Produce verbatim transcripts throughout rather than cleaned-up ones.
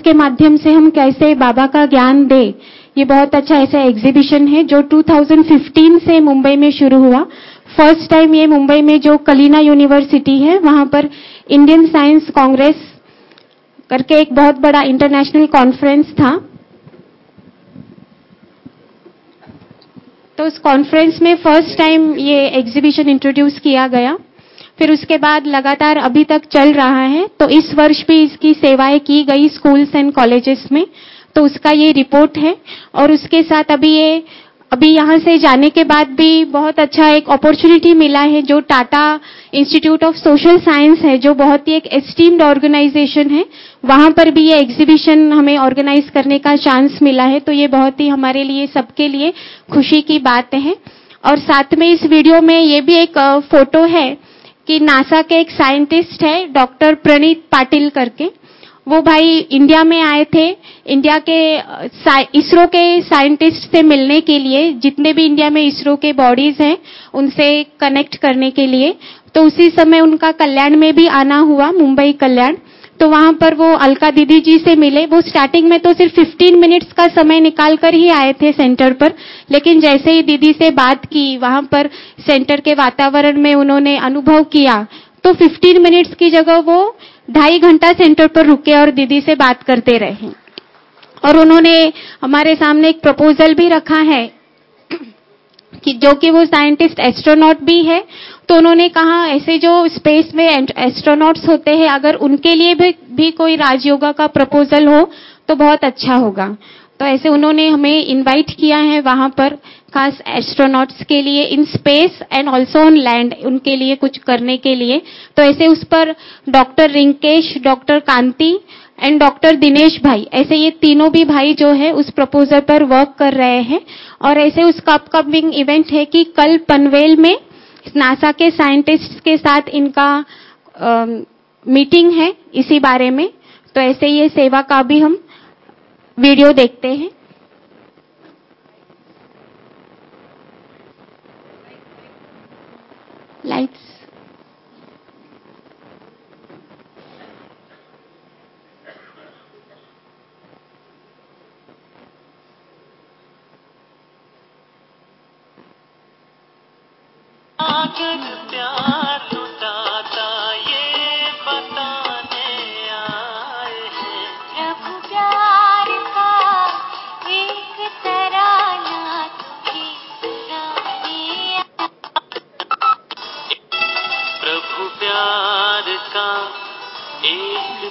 के माध्यम से हम कैसे बाबा का ज्ञान दे, ये बहुत अच्छा ऐसा एग्जीबिशन है जो दो हज़ार पंद्रह से मुंबई में शुरू हुआ। फर्स्ट टाइम ये मुंबई में जो कलिना यूनिवर्सिटी है वहां पर इंडियन साइंस कांग्रेस करके एक बहुत बड़ा इंटरनेशनल कॉन्फ्रेंस था। तो उस कॉन्फ्रेंस में फर्स्ट टाइम ये एग्जीबिशन इंट्रोड्यूस किया गया, फिर उसके बाद लगातार अभी तक चल रहा है। तो इस वर्ष भी इसकी सेवाएं की गई स्कूल्स एंड कॉलेजेस में, तो उसका ये रिपोर्ट है। और उसके साथ अभी ये अभी यहाँ से जाने के बाद भी बहुत अच्छा एक अपॉर्चुनिटी मिला है, जो Tata institute of social science है, जो बहुत ही एक एस्टीम्ड ऑर्गेनाइजेशन है, वहां पर भी ये एग्जीबिशन हमें ऑर्गेनाइज करने का चांस मिला है। तो ये बहुत ही हमारे लिए, सबके लिए खुशी की बात है। और साथ में इस वीडियो में ये भी एक फोटो है कि नासा के एक साइंटिस्ट है डॉक्टर प्रणीत पाटिल करके, वो भाई इंडिया में आए थे इंडिया के इसरो के साइंटिस्ट से मिलने के लिए, जितने भी इंडिया में इसरो के बॉडीज हैं उनसे कनेक्ट करने के लिए। तो उसी समय उनका कल्याण में भी आना हुआ, मुंबई कल्याण। तो वहां पर वो अलका दीदी जी से मिले। वो स्टार्टिंग में तो सिर्फ पंद्रह मिनट्स का समय निकाल कर ही आए थे सेंटर पर, लेकिन जैसे ही दीदी से बात की, वहां पर सेंटर के वातावरण में उन्होंने अनुभव किया, तो पंद्रह मिनट्स की जगह वो ढाई घंटा सेंटर पर रुके और दीदी से बात करते रहे। और उन्होंने हमारे सामने एक प्रपोजल भी रखा है कि जो कि वो साइंटिस्ट एस्ट्रोनॉट भी है। तो उन्होंने कहा ऐसे जो स्पेस में एस्ट्रोनॉट्स होते हैं, अगर उनके लिए भी, भी कोई राजयोगा का प्रपोजल हो तो बहुत अच्छा होगा। तो ऐसे उन्होंने हमें इनवाइट किया है वहां पर, खास एस्ट्रोनॉट्स के लिए in space and also on land, उनके लिए कुछ करने के लिए। तो ऐसे उस पर doctor Rinkesh, doctor Kanti and doctor Dinesh bhai, ऐसे ये तीनों भी भाई जो है उस प्रपोजल पर वर्क कर रहे हैं। और ऐसे उसका अपकमिंग इवेंट है कि कल पनवेल में नासा के साइंटिस्ट के साथ इनका आ, मीटिंग है इसी बारे में। तो ऐसे ये सेवा का भी हम वीडियो देखते हैं। लाइट्स प्यार लुटाता ये बताने आए हैं, प्रभु प्यार का एक तराना तुम्हें सुनाने, प्रभु प्यार का एक,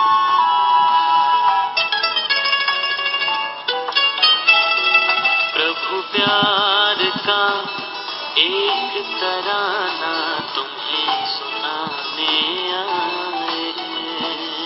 प्रभु प्यार का एक तराना तुम्हें सुनाने आए हैं।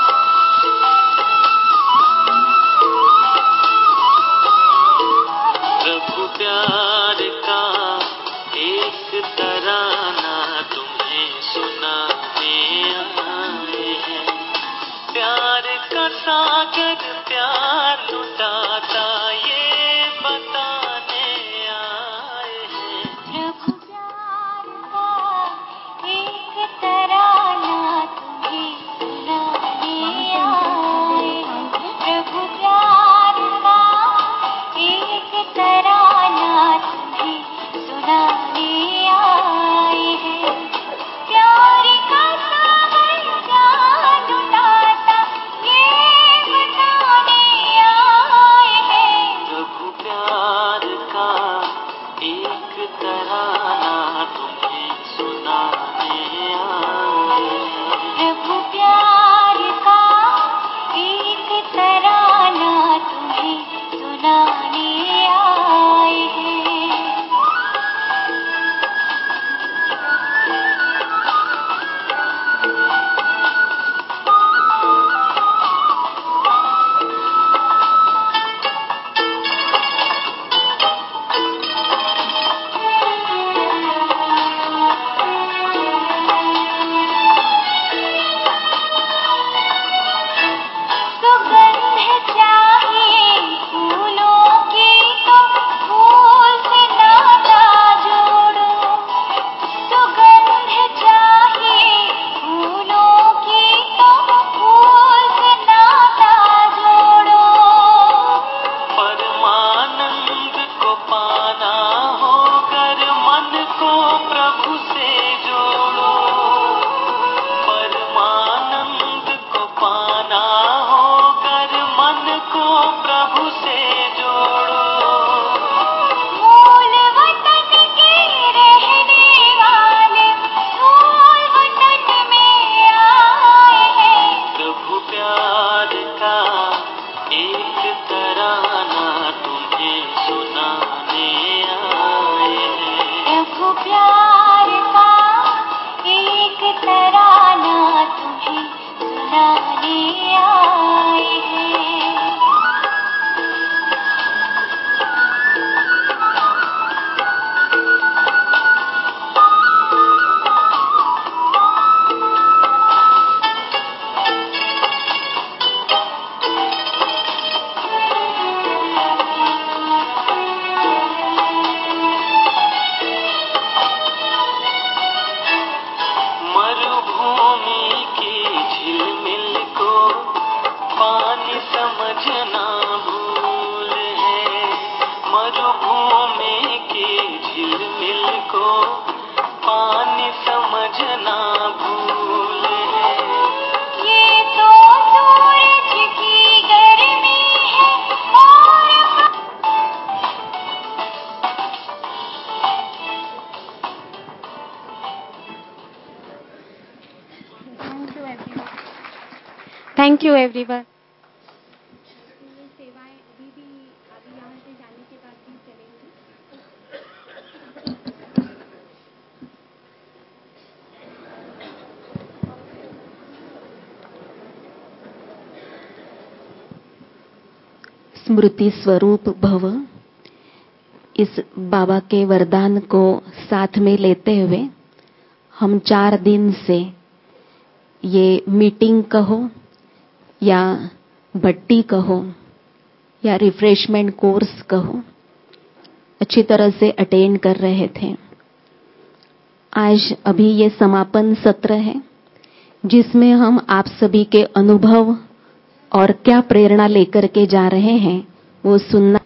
प्रभु प्यार का एक तराना तुम्हें सुनाने आए हैं। प्यार का सागर प्यार लुटाता ये बताने आए हैं, प्रभु प्यार का एक तराना तुम्हें सुनाने आए हैं, प्रभु प्यार का एक तराना तुम्हें सुनाने आए हैं। प्यार का सागर प्यार लुटाता ये बताने आए हैं, थैंक यू एवरीवन। सेवाएं अभी भी अभी यहाँ से जाने के बाद भी चलेंगी। स्मृति स्वरूप भव, इस बाबा के वरदान को साथ में लेते हुए हम चार दिन से ये मीटिंग कहो या भट्टी कहो या रिफ्रेशमेंट कोर्स कहो, अच्छी तरह से अटेंड कर रहे थे। आज अभी ये समापन सत्र है जिसमें हम आप सभी के अनुभव और क्या प्रेरणा लेकर के जा रहे हैं वो सुनना।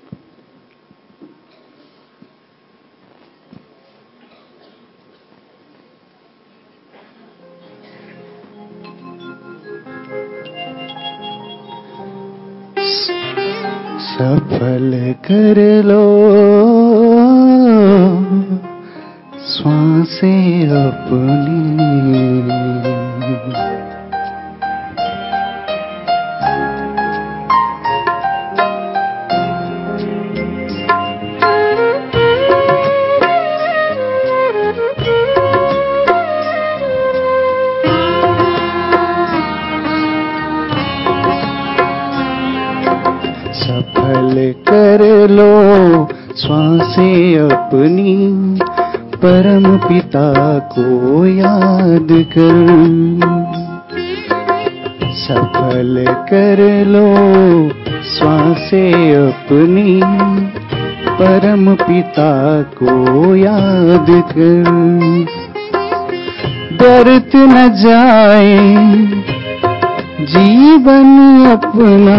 सफल कर लो श्वासें अपनी, कर लो श्वासें अपनी, परम पिता को याद कर। सफल कर लो श्वासें अपनी, परम पिता को याद कर। व्यर्थ न जाए जीवन अपना,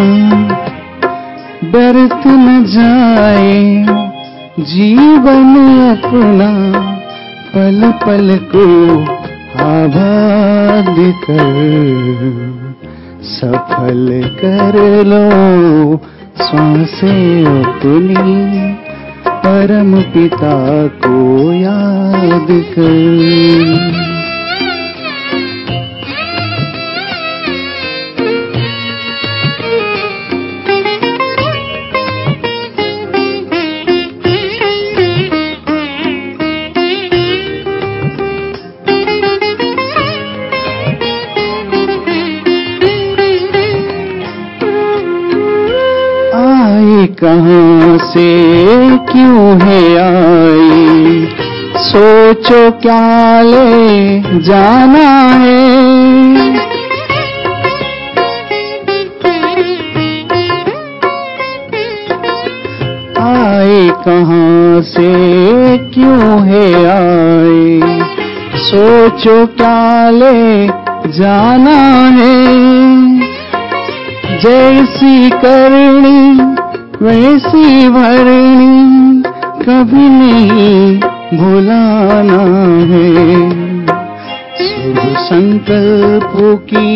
व्यर्थ न जाए जीवन अपना, पल पल को आबाद कर। सफल कर लो श्वासें अपनी, परम पिता को याद कर। कहाँ से क्यों है आई, सोचो क्या ले जाना है। आए कहाँ से क्यों है आई, सोचो क्या ले जाना है। जैसी करनी वैसी भरनी, कभी नहीं भुलाना है। शुभ संकल्पों की,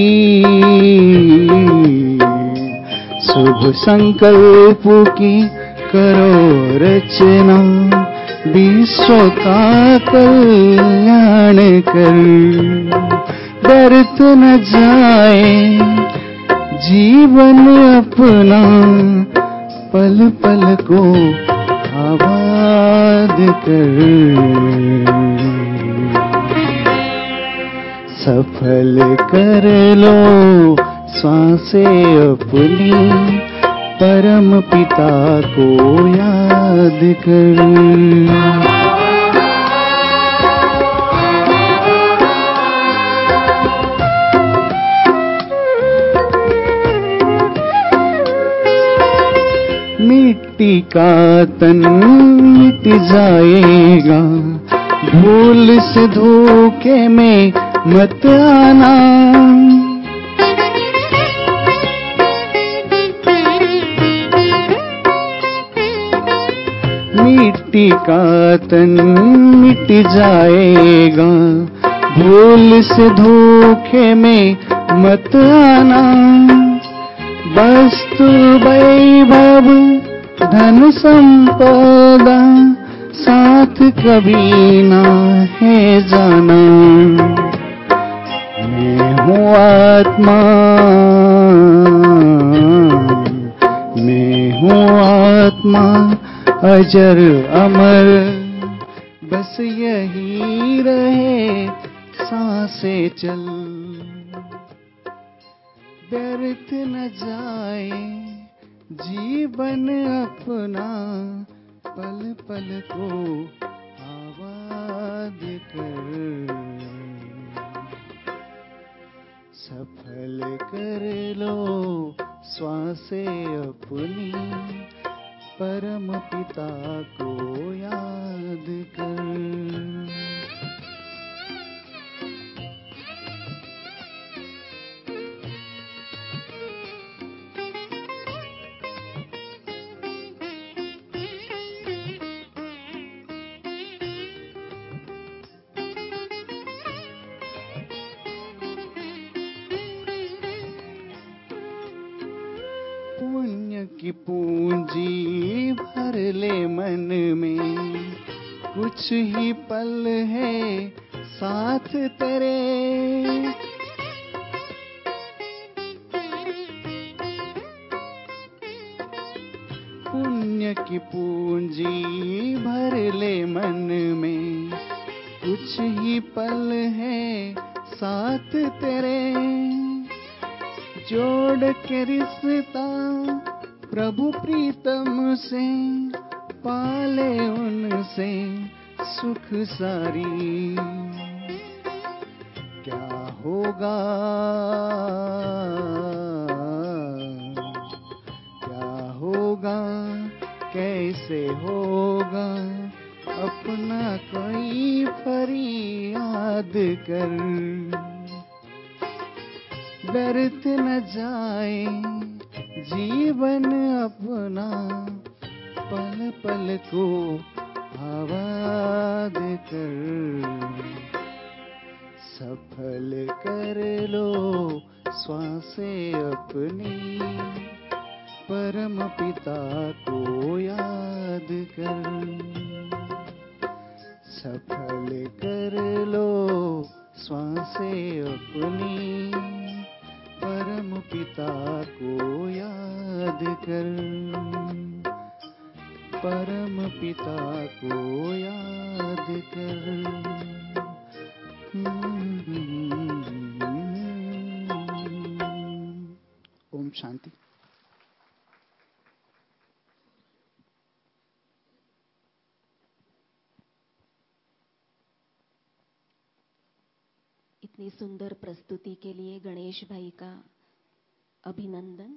शुभ संकल्पों की करो रचना, विश्व का कल्याण कर। व्यर्थ न जाए जीवन अपना, पल पल को आबाद कर। सफल कर लो सांसें अपनी, परम पिता को याद कर। मिट्टी का तन मिट जाएगा, भूल से धोखे में मत आना। मिट्टी का तन मिट जाएगा, भूल से धोखे में मत आना। वस्तु वैभव धन संपदा साथ कभी ना है जाना। मैं हूँ आत्मा, मैं हूँ आत्मा अजर अमर, बस यही रहे सांसें चल। व्यर्थ न जाए जीवन अपना, पल पल को आबाद कर। सफल कर लो सांसें अपनी, परम पिता को याद कर। पुण्य की पूंजी भर ले मन में, कुछ ही पल है साथ तेरे। पुण्य की पूंजी भर ले मन में, कुछ ही पल है साथ तेरे। जोड़ के रिश्ता प्रभु प्रीतम से, पाले उनसे सुख सारी। क्या होगा क्या होगा कैसे होगा, अपना कोई फरियाद कर। व्यर्थ न जाए जीवन अपना, पल पल को आबाद कर। सफल कर लो सांसें अपनी, परम पिता को याद कर। सफल कर लो सांसें अपनी, परम पिता को याद कर। परम पिता को याद कर। ओम शांति। इतनी सुंदर प्रस्तुति के लिए गणेश भाई का अभिनंदन।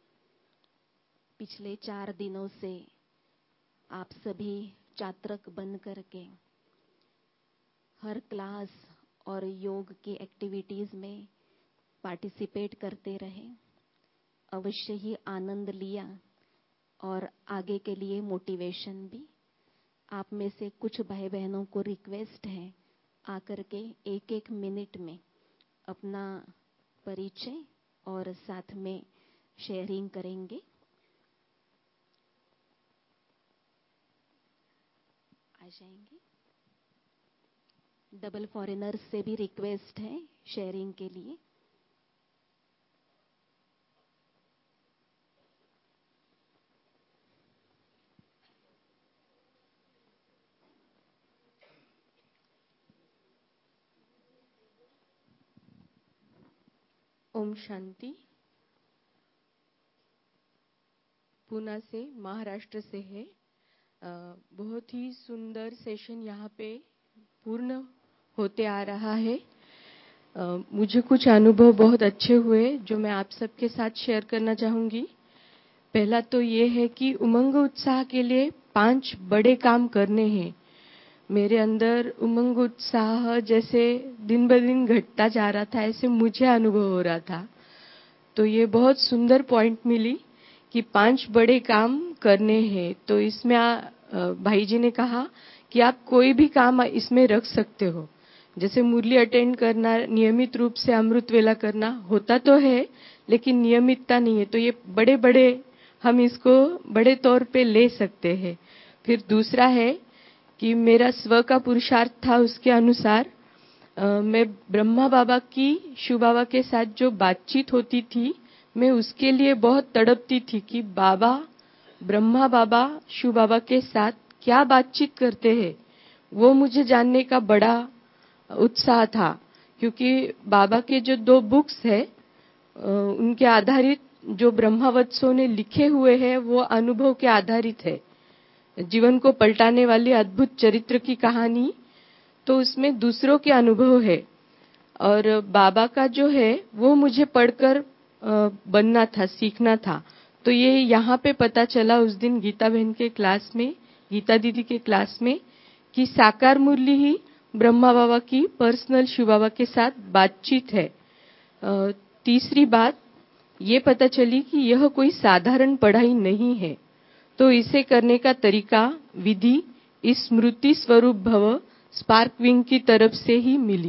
पिछले चार दिनों से आप सभी चात्रक बन करके हर क्लास और योग की एक्टिविटीज में पार्टिसिपेट करते रहे, अवश्य ही आनंद लिया और आगे के लिए मोटिवेशन भी। आप में से कुछ भाई बहनों को रिक्वेस्ट है, आकर के एक एक मिनट में अपना परिचय और साथ में शेयरिंग करेंगे। आ जाएंगे। डबल फॉरेनर्स से भी रिक्वेस्ट है शेयरिंग के लिए। ओम शांति। पुणे से, महाराष्ट्र से है। आ, बहुत ही सुंदर सेशन यहाँ पे पूर्ण होते आ रहा है। आ, मुझे कुछ अनुभव बहुत अच्छे हुए जो मैं आप सबके साथ शेयर करना चाहूंगी। पहला तो ये है कि उमंग उत्साह के लिए पांच बड़े काम करने हैं। मेरे अंदर उमंग उत्साह जैसे दिन ब दिन घटता जा रहा था, ऐसे मुझे अनुभव हो रहा था। तो ये बहुत सुंदर पॉइंट मिली कि पांच बड़े काम करने हैं। तो इसमें भाई जी ने कहा कि आप कोई भी काम इसमें रख सकते हो, जैसे मुरली अटेंड करना, नियमित रूप से अमृत वेला करना होता तो है लेकिन नियमितता नहीं है। तो ये बड़े बड़े हम इसको बड़े तौर पे ले सकते हैं। फिर दूसरा है कि मेरा स्व का पुरुषार्थ था, उसके अनुसार आ, मैं ब्रह्मा बाबा की, शिव बाबा के साथ जो बातचीत होती थी, मैं उसके लिए बहुत तड़पती थी कि बाबा, ब्रह्मा बाबा, शिव बाबा के साथ क्या बातचीत करते हैं, वो मुझे जानने का बड़ा उत्साह था। क्योंकि बाबा के जो दो बुक्स है उनके आधारित जो ब्रह्मावत्सों ने लिखे हुए हैं वो अनुभव के आधारित है। जीवन को पलटाने वाली अद्भुत चरित्र की कहानी, तो उसमें दूसरों के अनुभव है। और बाबा का जो है वो मुझे पढ़कर बनना था, सीखना था। तो ये यहाँ पे पता चला उस दिन गीता बहन के क्लास में, गीता दीदी के क्लास में, कि साकार मुरली ही ब्रह्मा बाबा की पर्सनल शिव बाबा के साथ बातचीत है। तीसरी बात ये पता चली कि यह कोई साधारण पढ़ाई नहीं है। तो इसे करने का तरीका, विधि इस स्मृति स्वरूप भव स्पार्क विंग की तरफ से ही मिली।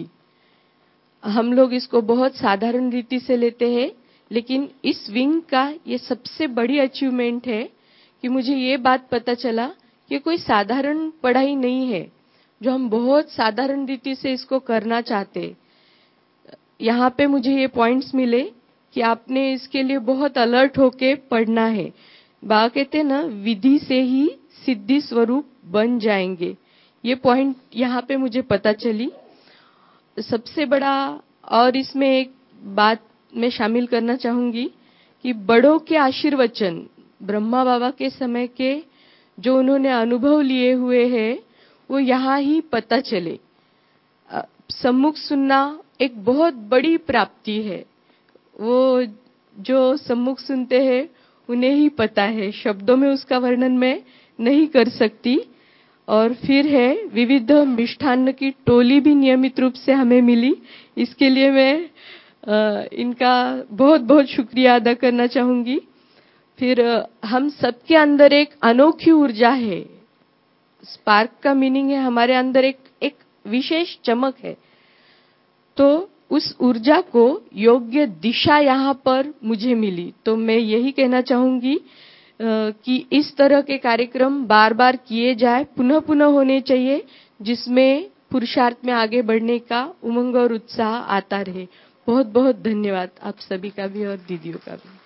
हम लोग इसको बहुत साधारण रीति से लेते हैं, लेकिन इस विंग का ये सबसे बड़ी अचीवमेंट है कि मुझे ये बात पता चला कि कोई साधारण पढ़ाई नहीं है जो हम बहुत साधारण रीति से इसको करना चाहते। यहाँ पे मुझे ये पॉइंट्स मिले कि आपने इसके लिए बहुत अलर्ट होके पढ़ना है। बाबा कहते ना, विधि से ही सिद्धि स्वरूप बन जाएंगे। ये पॉइंट यहाँ पे मुझे पता चली। सबसे बड़ा, और इसमें एक बात मैं शामिल करना चाहूंगी कि बड़ों के आशीर्वचन, ब्रह्मा बाबा के समय के जो उन्होंने अनुभव लिए हुए हैं वो यहाँ ही पता चले। सम्मुख सुनना एक बहुत बड़ी प्राप्ति है। वो जो सम्मुख सुनते हैं उन्हें ही पता है, शब्दों में उसका वर्णन मैं नहीं कर सकती। और फिर है विविध मिष्ठान्न की टोली भी नियमित रूप से हमें मिली। इसके लिए मैं आ, इनका बहुत बहुत शुक्रिया अदा करना चाहूंगी। फिर हम सबके अंदर एक अनोखी ऊर्जा है। स्पार्क का मीनिंग है हमारे अंदर एक एक विशेष चमक है। तो उस ऊर्जा को योग्य दिशा यहाँ पर मुझे मिली। तो मैं यही कहना चाहूंगी कि इस तरह के कार्यक्रम बार बार किए जाए, पुनः पुनः होने चाहिए, जिसमें पुरुषार्थ में आगे बढ़ने का उमंग और उत्साह आता रहे। बहुत बहुत धन्यवाद आप सभी का भी और दीदियों का भी।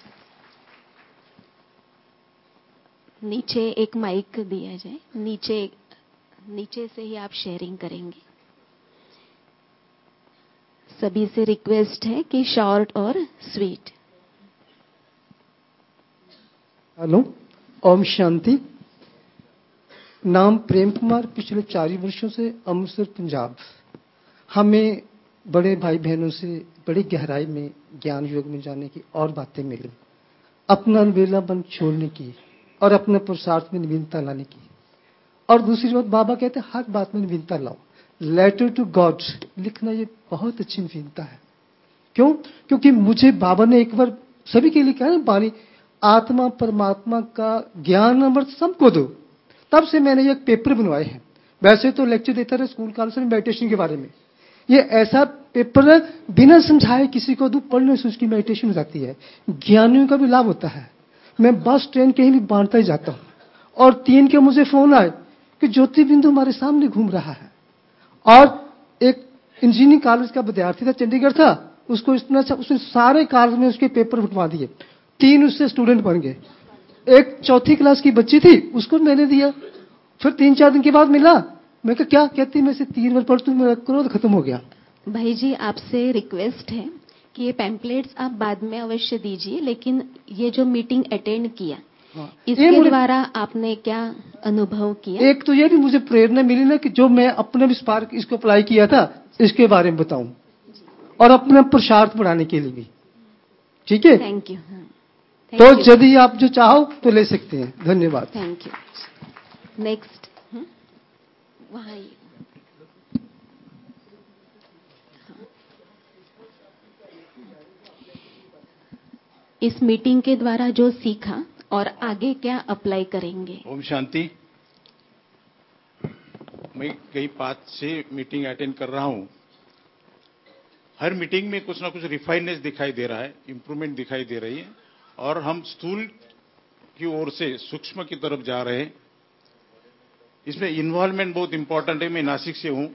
नीचे एक माइक दिया जाए, नीचे नीचे से ही आप शेयरिंग करेंगे। सभी से रिक्वेस्ट है कि शॉर्ट और स्वीट। हेलो, ओम शांति। नाम प्रेम कुमार, पिछले चार वर्षों से अमृतसर पंजाब। हमें बड़े भाई बहनों से बड़ी गहराई में ज्ञान योग में जाने की और बातें मिली, अपना वेलापन छोड़ने की और अपने पुरुषार्थ में नवीनता लाने की। और दूसरी बात, बाबा कहते हैं हर बात में नवीनता लाओ। लेटर टू गॉड लिखना ये बहुत अच्छी नवीनता है। क्यों? क्योंकि मुझे बाबा ने एक बार सभी के लिए कहा ना, बानी आत्मा परमात्मा का ज्ञान अमृत सबको दो। तब से मैंने एक पेपर बनवाए हैं। वैसे तो लेक्चर देता रहा स्कूल कॉलेज में मेडिटेशन के बारे में। ये ऐसा पेपर बिना समझाए किसी को दो, पढ़ने से उसकी मेडिटेशन हो जाती है, ज्ञानियों का भी लाभ होता है। मैं बस ट्रेन कहीं भी बांटता ही जाता हूँ। और तीन के मुझे फोन आए कि ज्योति बिंदु हमारे सामने घूम रहा है। और एक इंजीनियरिंग कॉलेज का विद्यार्थी था, चंडीगढ़ था, उसको इतना अच्छा, उसने सारे कॉलेज में उसके पेपर फुटवा दिए। तीन उससे स्टूडेंट बन गए। एक चौथी क्लास की बच्ची थी, उसको मैंने दिया। फिर तीन चार दिन के बाद मिला, मैं कहा क्या? कहती मैं से तीन बार पढ़ तू, मेरा क्रोध खत्म हो गया। भाई जी, आपसे रिक्वेस्ट है कि ये पैम्पलेट्स आप बाद में अवश्य दीजिए, लेकिन ये जो मीटिंग अटेंड किया, हाँ, इसके द्वारा आपने क्या अनुभव किया? एक तो ये भी मुझे प्रेरणा मिली ना कि जो मैं अपने भी स्पार्क इसको अप्लाई किया था, इसके बारे में बताऊं और अपना पुरुषार्थ बढ़ाने के लिए भी। ठीक है, थैंक यू। तो यदि आप जो चाहो तो ले सकते हैं। धन्यवाद। Thank you. नेक्स्ट वहाँ इस मीटिंग के द्वारा जो सीखा और आगे क्या अप्लाई करेंगे? ओम शांति। मैं कई पाँच से मीटिंग अटेंड कर रहा हूं। हर मीटिंग में कुछ ना कुछ रिफाइननेस दिखाई दे रहा है, इंप्रूवमेंट दिखाई दे रही है और हम स्थूल की ओर से सूक्ष्म की तरफ जा रहे हैं। इसमें इन्वॉल्वमेंट बहुत इंपॉर्टेंट है। मैं नासिक से हूं,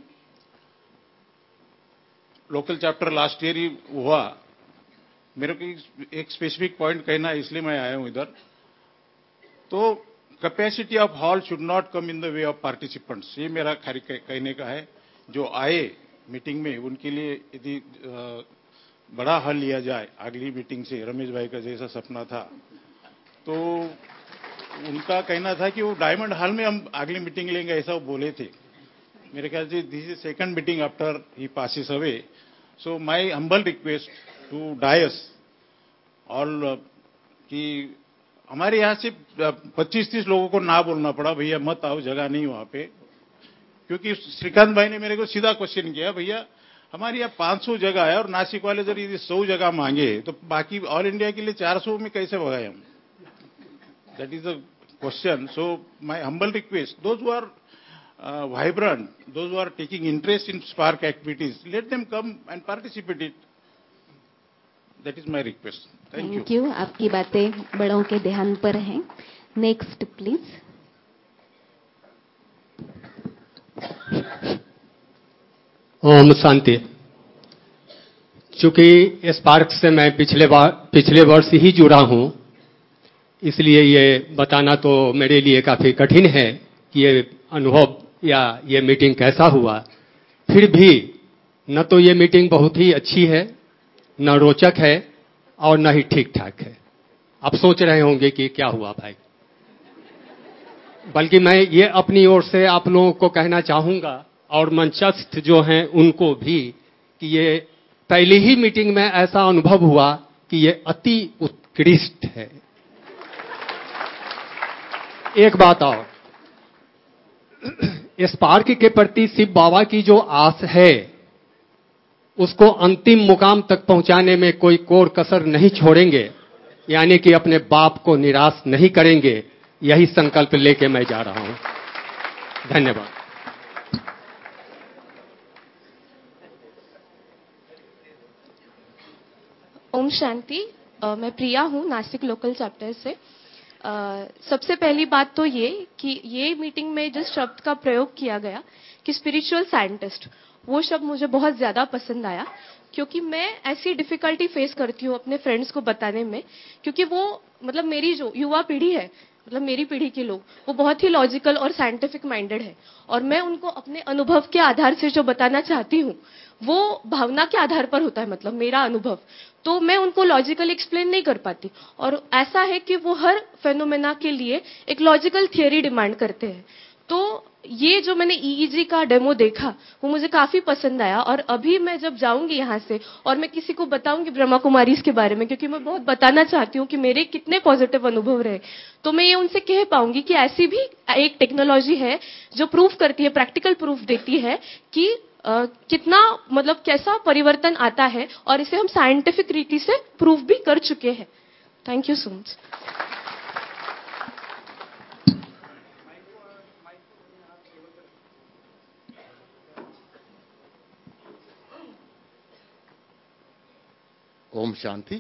लोकल चैप्टर लास्ट ईयर ही हुआ। मेरे को एक स्पेसिफिक पॉइंट कहना है, इसलिए मैं आया हूं इधर। तो capacity of hall should not come in the way of participants, ये मेरा कहने का है। जो आए मीटिंग में उनके लिए यदि बड़ा हॉल लिया जाए अगली मीटिंग से, रमेश भाई का जैसा सपना था, तो उनका कहना था कि वो डायमंड हॉल में हम अगली मीटिंग लेंगे, ऐसा वो बोले थे। मेरे ख्याल से this is second meeting after he passes away. So my humble request to dais all कि हमारे यहाँ से पच्चीस तीस लोगों को ना बोलना पड़ा, भैया मत आओ, जगह नहीं वहां पे। क्योंकि श्रीकांत भाई ने मेरे को सीधा क्वेश्चन किया, भैया हमारे यहाँ पाँच सौ जगह है और नासिक वाले जब यदि सौ जगह मांगे तो बाकी ऑल इंडिया के लिए चार सौ में कैसे भगाए हम? That is the question. So my humble request, those who are vibrant, those who are taking interest in spark activities, let them come and participate it. That is my request. Thank you. Thank you. आपकी बातें बड़ों के ध्यान पर हैं। Next please. ओम शांति। चूंकि स्पार्क से मैं पिछले बार पिछले वर्ष ही जुड़ा हूं, इसलिए ये बताना तो मेरे लिए काफी कठिन है कि ये अनुभव या ये मीटिंग कैसा हुआ। फिर भी न तो ये मीटिंग बहुत ही अच्छी है, न रोचक है और न ही ठीक ठाक है। आप सोच रहे होंगे कि क्या हुआ भाई। बल्कि मैं ये अपनी ओर से आप लोगों को कहना चाहूंगा और मंचस्थ जो हैं उनको भी कि ये पहली ही मीटिंग में ऐसा अनुभव हुआ कि ये अति उत्कृष्ट है। एक बात और, स्पार्क के प्रति शिव बाबा की जो आस है उसको अंतिम मुकाम तक पहुंचाने में कोई कोर कसर नहीं छोड़ेंगे, यानी कि अपने बाप को निराश नहीं करेंगे। यही संकल्प लेके मैं जा रहा हूं। धन्यवाद। ओम शांति। मैं प्रिया हूँ, नासिक लोकल चैप्टर से। uh, सबसे पहली बात तो ये कि ये मीटिंग में जिस शब्द का प्रयोग किया गया कि स्पिरिचुअल साइंटिस्ट, वो शब्द मुझे बहुत ज्यादा पसंद आया। क्योंकि मैं ऐसी डिफिकल्टी फेस करती हूँ अपने फ्रेंड्स को बताने में, क्योंकि वो मतलब मेरी जो युवा पीढ़ी है, मतलब मेरी पीढ़ी के लोग, वो बहुत ही लॉजिकल और साइंटिफिक माइंडेड है। और मैं उनको अपने अनुभव के आधार से जो बताना चाहती हूँ वो भावना के आधार पर होता है, मतलब मेरा अनुभव। तो मैं उनको लॉजिकल एक्सप्लेन नहीं कर पाती। और ऐसा है कि वो हर फेनोमेना के लिए एक लॉजिकल थियरी डिमांड करते हैं। तो ये जो मैंने ईईजी का डेमो देखा वो मुझे काफी पसंद आया। और अभी मैं जब जाऊंगी यहाँ से और मैं किसी को बताऊंगी ब्रह्मा कुमारीज के बारे में, क्योंकि मैं बहुत बताना चाहती हूँ कि मेरे कितने पॉजिटिव अनुभव रहे, तो मैं ये उनसे कह पाऊंगी कि ऐसी भी एक टेक्नोलॉजी है जो प्रूफ करती है, प्रैक्टिकल प्रूफ देती है कि Uh, कितना मतलब कैसा परिवर्तन आता है, और इसे हम साइंटिफिक रीति से प्रूफ भी कर चुके हैं। Thank you so much. ओम शांति।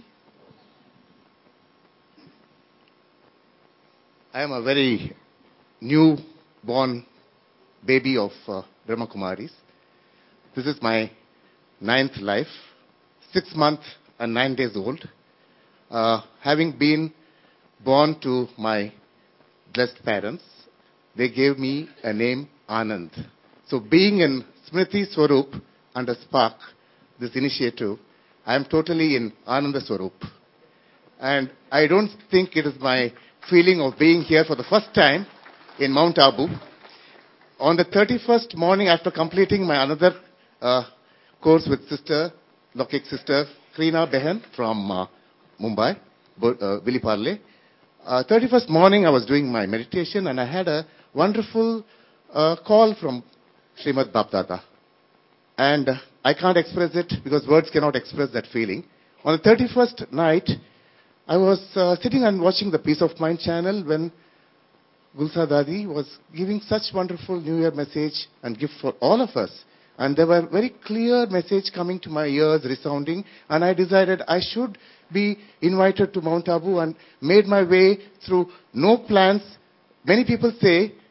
I am a very new born baby of uh, Brahma Kumaris. This is my ninth life, six months and nine days old. Uh, having been born to my blessed parents, they gave me a name Anand. So being in Smriti Swarup under Spark, this initiative, I am totally in Ananda Swarup. And I don't think it is my feeling of being here for the first time in Mount Abu. On the thirty-first morning after completing my another uh, course with sister, Lokik sister, Krina Behan from uh, Mumbai, uh, Willy Parle. Uh, thirty-first morning I was doing my meditation and I had a wonderful uh, call from Srimad Bapdada. And uh, I can't express it because words cannot express that feeling. On the thirty-first night, I was uh, sitting and watching the Peace of Mind channel when Gulsa Dadi was giving such wonderful New Year message and gift for all of us. And there were very clear message coming to my ears, resounding, and I decided I should be invited to Mount Abu and made my way through no plans. Many people say